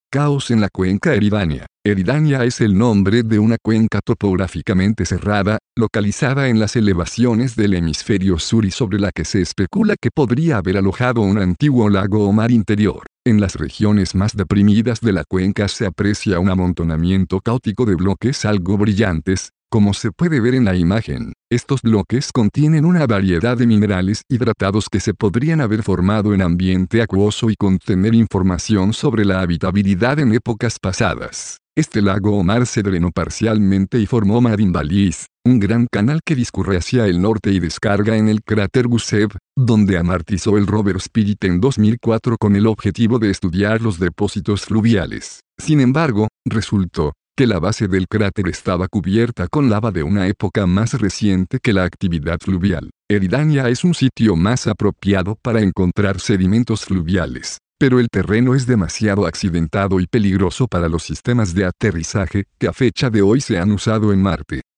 Caos en la cuenca Eridania. Eridania es el nombre de una cuenca topográficamente cerrada, localizada en las elevaciones del hemisferio sur y sobre la que se especula que podría haber alojado un antiguo lago o mar interior. En las regiones más deprimidas de la cuenca se aprecia un amontonamiento caótico de bloques algo brillantes, como se puede ver en la imagen. Estos bloques contienen una variedad de minerales hidratados que se podrían haber formado en ambiente acuoso y contener información sobre la habitabilidad en épocas pasadas. Este lago o mar se drenó parcialmente y formó Madinvalis, un gran canal que discurre hacia el norte y descarga en el cráter Gusev, donde amartizó el rover Spirit en 2004 con el objetivo de estudiar los depósitos fluviales. Sin embargo, resultó que la base del cráter estaba cubierta con lava de una época más reciente que la actividad fluvial. Eridania es un sitio más apropiado para encontrar sedimentos fluviales, pero el terreno es demasiado accidentado y peligroso para los sistemas de aterrizaje que a fecha de hoy se han usado en Marte.